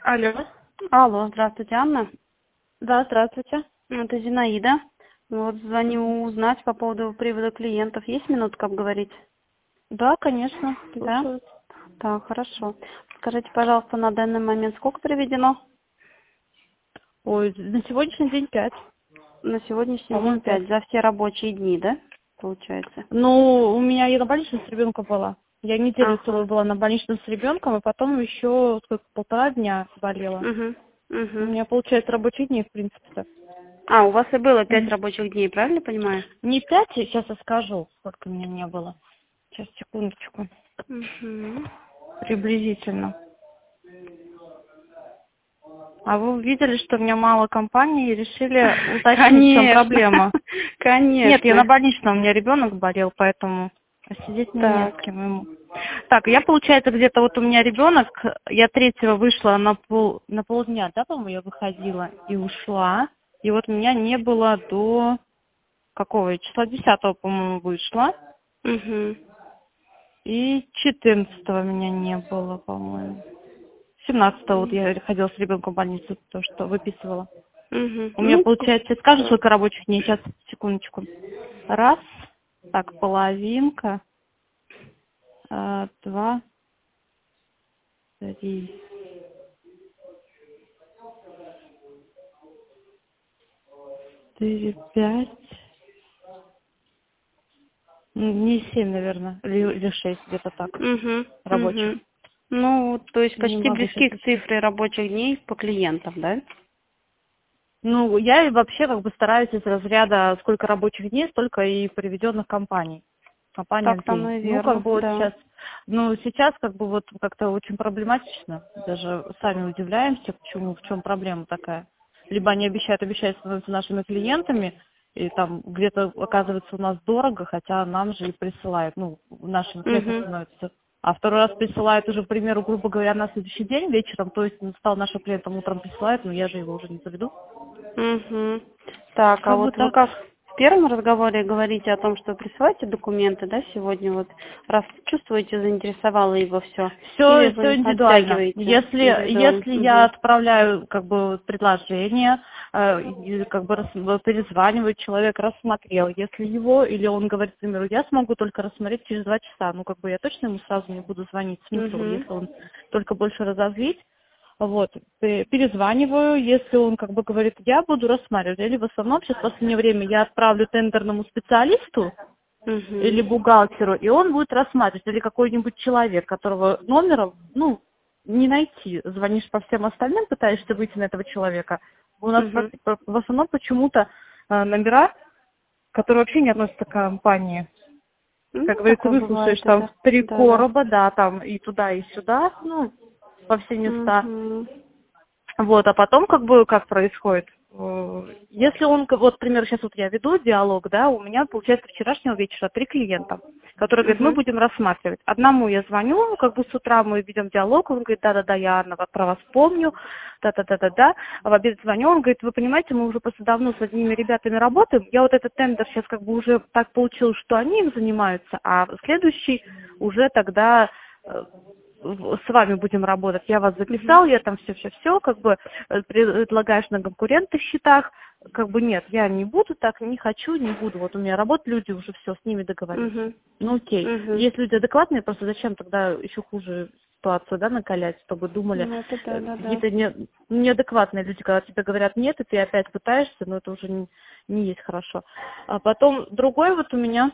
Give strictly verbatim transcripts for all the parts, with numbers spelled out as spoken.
Алло. Алло, здравствуйте, Анна. Да, здравствуйте. Это Зинаида. Вот звоню узнать по поводу привода клиентов. Есть минутка обговорить? Да, конечно, Да? слушаю. Так, хорошо. Скажите, пожалуйста, на данный момент сколько приведено? Ой, на сегодняшний день пять. На сегодняшний По-моему, день пять. пять. За все рабочие дни, да? Получается. Ну, у меня и на больничном с ребенком была. Я неделю Ага. целую была на больничном с ребенком, и потом еще сколько, полтора дня болела. Угу. У Угу. меня получается рабочие дни, в принципе-то. А, у вас и было пять Мгм. рабочих дней, правильно понимаю? Не пять, сейчас я скажу, сколько у меня не было. Сейчас, секундочку. Угу. Приблизительно. А вы увидели, что у меня мало компаний и решили уточнить, в чем Конечно. проблема? Нет, я на Конечно. больничном, у меня ребенок болел, поэтому сидеть мне не с Так. кем ему. Так, я, получается, где-то вот у меня ребенок, я третьего вышла на пол, на полдня, да, по-моему, я выходила и ушла. И вот меня не было до какого числа? Десятого, по-моему, вышла. Угу. И четырнадцатого меня не было, по-моему. Семнадцатого вот я ходила с ребенком в больницу, то, что выписывала. Угу. У меня Ну, получается, скажу, сколько рабочих дней, сейчас, секундочку. Раз, так, половинка, а, два, три, четыре, пять, м, не семь, наверное, или, или шесть, где-то так, угу. рабочих. Угу. Ну, то есть Не почти могу сейчас близки к посчитать. цифре рабочих дней по клиентам, да? Ну, я и вообще как бы стараюсь из разряда сколько рабочих дней, столько и приведенных компаний. Компания в Так-то день. оно и Ну, как верно, бы вот да. сейчас, ну, сейчас как бы вот как-то очень проблематично. Даже сами удивляемся, почему, в чем проблема такая. Либо они обещают, обещают становиться нашими клиентами, и там где-то оказывается у нас дорого, хотя нам же и присылают, ну, нашими клиентами Угу. становится. А второй раз присылают уже, к примеру, грубо говоря, на следующий день вечером, то есть он стал нашим клиентом, утром присылает, но я же его уже не заведу. Угу. Так, а Как бы вот вы так. как в первом разговоре говорите о том, что присылаете документы, да, сегодня вот, раз чувствуете, заинтересовало его все, или Все, все вы индивидуально. оттягиваете Если, индивидуально? если я Угу. отправляю как бы предложение, э, и как бы рас- перезваниваю, человек рассмотрел, если его, или он говорит, к примеру, я смогу только рассмотреть через два часа, ну как бы я точно ему сразу не буду звонить, смысл, Угу. если он только больше разозлить. Вот, пе- перезваниваю, если он как бы говорит, я буду рассматривать, или в основном сейчас в последнее время я отправлю тендерному специалисту, или Угу. бухгалтеру, и он будет рассматривать, или какой-нибудь человек, которого номера, ну, не найти. Звонишь по всем остальным, пытаешься выйти на этого человека. У нас Угу. практи- в основном почему-то э, номера, которые вообще не относятся к компании. Как Ну, говорится, такое выслушаешь бывает, там да. в три Да, да. короба, да, там и туда, и сюда, ну, во все места. Угу. Вот, а потом как бы как происходит? Э, Если он, к- вот, например, сейчас вот я веду диалог, да, у меня, получается, вчерашнего вечера три клиента, которые говорят, мы Угу. будем рассматривать. Одному я звоню, как бы с утра мы ведем диалог, он говорит, да-да-да, я Анна, вот про вас помню, да-да-да-да-да. А в обед звоню, он говорит, вы понимаете, мы уже просто давно с одними ребятами работаем, я вот этот тендер сейчас как бы уже так получилось, что они им занимаются, а следующий уже тогда э, в- с вами будем работать. Я вас Угу. записал, я там все-все-все, как бы э, предлагаешь на конкурентных счетах, как бы нет, я не буду так, не хочу, не буду. Вот у меня работают люди, уже все, с ними договорились. Угу. Ну окей. Угу. Есть люди адекватные, просто зачем тогда еще хуже ситуацию, да, накалять, чтобы думали, Ну, это да, э, да, да. какие-то не, неадекватные люди, когда тебе говорят нет, и ты опять пытаешься, но это уже не, не есть хорошо. А потом другой вот у меня,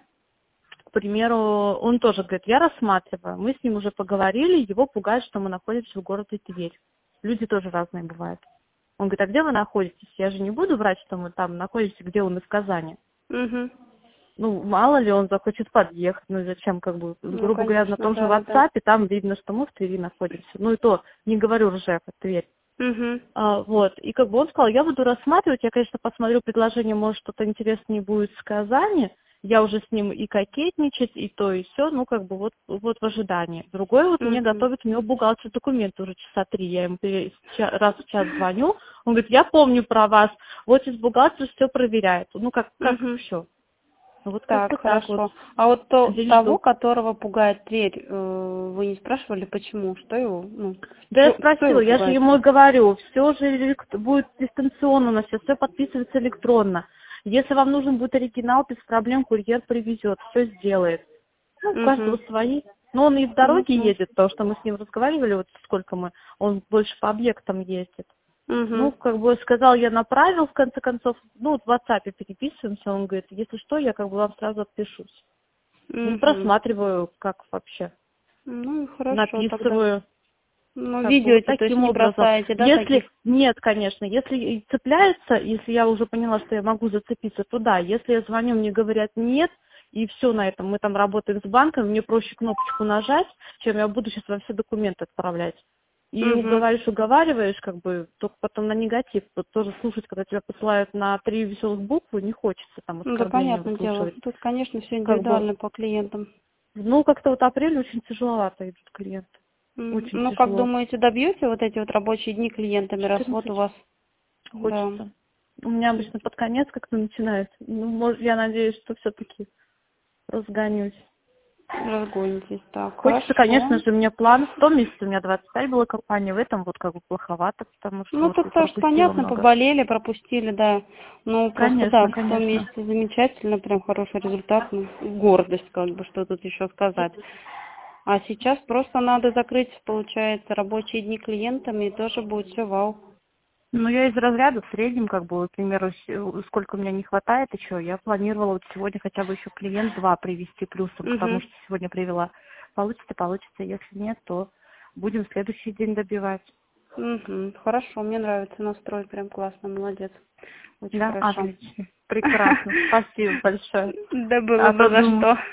к примеру, он тоже говорит, я рассматриваю, мы с ним уже поговорили, его пугает, что мы находимся в городе Тверь. Люди тоже разные бывают. Он говорит, а где вы находитесь? Я же не буду врать, что мы там находимся, где он из Казани. Угу. Ну, мало ли он захочет подъехать, ну и зачем, как бы, Ну, грубо говоря, на конечно, том же да, да, да. WhatsApp, там видно, что мы в Твери находимся. Ну и то, не говорю Ржев, это Тверь. Угу. А, вот, и как бы он сказал, я буду рассматривать, я, конечно, посмотрю предложение, может, что-то интереснее будет с Казани, я уже с ним и кокетничать, и то, и все, ну, как бы вот, вот в ожидании. Другой вот мне Угу. готовит, у него бухгалтер документы уже часа три, я ему пере- ча- раз в час звоню, он говорит, я помню про вас, вот из бухгалтера все проверяет, ну, как, как Угу. все. Вот Так, как-то так вот. хорошо. А вот то, Здесь того, жду. которого пугает дверь, э, вы не спрашивали, почему? Что его, ну, Да я чё- что спросила, его я же пугает? ему и говорю, все же элект- будет дистанционно у нас, все подписывается электронно. Если вам нужен будет оригинал, без проблем курьер привезет, все сделает. Ну, у каждого Угу. свои. Но он и в дороге Угу. едет, потому что мы с ним разговаривали, вот сколько мы, он больше по объектам ездит. Ну, Угу. как бы сказал, я направил, в конце концов, ну, вот в WhatsApp переписываемся, он говорит, если что, я как бы вам сразу отпишусь. Ну, Угу. просматриваю, как вообще, Ну, и хорошо тогда. написываю, Ну, как бы вот ведете, то есть таким не образом. бросаете, да, Если, таких? нет, конечно, если и цепляется, если я уже поняла, что я могу зацепиться, то да. Если я звоню, мне говорят нет, и все на этом, мы там работаем с банком, мне проще кнопочку нажать, чем я буду сейчас во все документы отправлять. И Угу. уговариваешь, уговариваешь, как бы, только потом на негатив. Вот тоже слушать, когда тебя посылают на три веселых буквы, не хочется там Ну, да, оскорбления понятное дело. выслушивать. Тут, конечно, все Как бы, индивидуально по клиентам. ну, как-то вот апрель очень тяжеловато идут клиенты. М, Очень Ну, как тяжело. думаете, добьете вот эти вот рабочие дни клиентами, раз вот у четырнадцать. вас, да, Хочется. У меня обычно под конец как-то начинается. Ну, может, я надеюсь, что все-таки разгонюсь. разгонитесь, так, Хочется, конечно хорошо. же, мне план. В том месяце у меня двадцать пять была компания, в этом вот как бы плоховато, потому что Ну, вот и тут тоже пропустила понятно, много. поболели, пропустили, да. Ну, просто, да, Конечно, в том конечно. месяце замечательно, прям хороший результат, ну, гордость, как бы, что тут еще сказать. А сейчас просто надо закрыть, получается, рабочие дни клиентами, и тоже будет все вау. Ну, я из разряда в среднем, как бы, к примеру, с- сколько у меня не хватает еще, я планировала вот сегодня хотя бы еще клиент два привести плюсом, потому Угу. что сегодня привела. Получится, получится, если нет, то будем в следующий день добивать. Угу. Хорошо, мне нравится настрой, прям классно, молодец. Очень Да, хорошо. отлично. Прекрасно. Спасибо большое. Да было А бы то за думаю, что.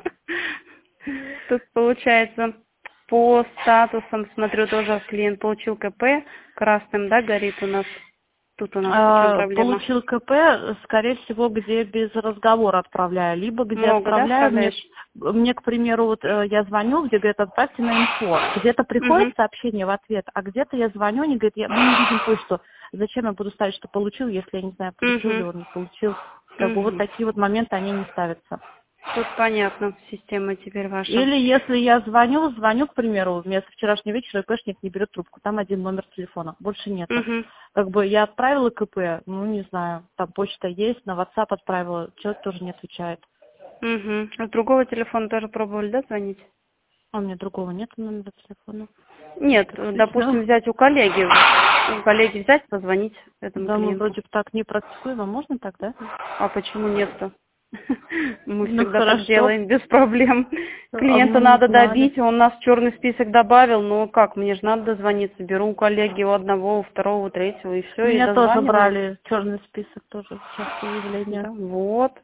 Тут получается по статусам, смотрю, тоже клиент получил КП, красным, да, горит у нас. Тут у нас в чем а, проблема? получил КП, скорее всего, где без разговора отправляю, либо где Много, да, отправляю, мне, отправляешь? мне, к примеру, вот э, я звоню, где говорят, отправьте на инфо, где-то приходит Угу. сообщение в ответ, а где-то я звоню, они говорят, я, мы не видим почту, зачем я буду ставить, что получил, если я не знаю, получил ли Угу. он, не получил, как бы вот Угу. такие вот моменты, они не ставятся. Тут понятно, система теперь ваша. Или если я звоню, звоню, к примеру, у меня со вчерашнего вечера ИПшник не берет трубку, там один номер телефона, больше нету. Угу. Как бы я отправила КП, ну не знаю, там почта есть, на WhatsApp отправила, человек тоже не отвечает. Угу. А с другого телефона тоже пробовали, да, звонить? А у меня другого нет номера телефона. Нет, допустим, Действительно, взять у коллеги. У коллеги взять, позвонить этому да, мы клиенту. вроде бы так не практикуем, а можно так, да? А почему нет-то? Мы Ну всегда так хорошо, делаем без проблем. а Клиента мы не надо знали. добить, он нас в черный список добавил, но как, мне же надо дозвониться. Беру у коллеги, у одного, у второго, у третьего, и все, и Меня тоже дозваниваюсь. брали в черный список, тоже частое явление. Да, вот.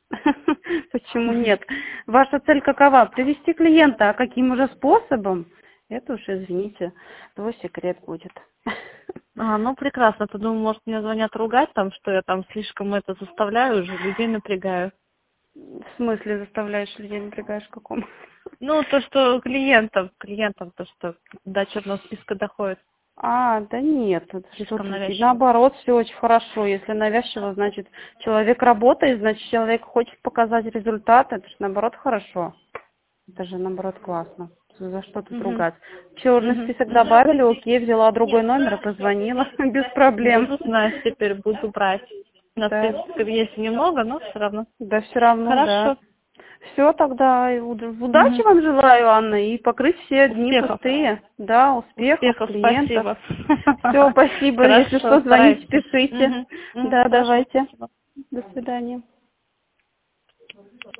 Почему нет? Ваша цель какова? Привести клиента, а каким уже способом? Это уж, извините, твой секрет будет. А, ну прекрасно, то думаю, может мне звонят ругать там, что я там слишком это заставляю уже, людей напрягаю. В смысле заставляешь людей, напрягаешь в каком? Ну, то, что клиентам, клиентам, то, что до черного списка доходит, А, да нет, это что слишком тут? И навязчиво. наоборот, все очень хорошо. Если навязчиво, значит, человек работает, значит, человек хочет показать результат. Это же наоборот хорошо. Это же наоборот классно. За что тут Угу. ругать? Черный Угу. список добавили, окей, взяла другой номер и позвонила без проблем. Буду знать, теперь буду брать. На Да, списке есть немного, но все равно. да все равно, да. Хорошо. Все, тогда и уд- удачи Угу. вам желаю, Анна, и покрыть все дни Успехов. пустые. Да, успехов, Успехов, клиентов. спасибо. Все, спасибо. Если Хорошо, что, звоните, старайтесь. пишите. Угу. Да, Хорошо, давайте. спасибо. До свидания.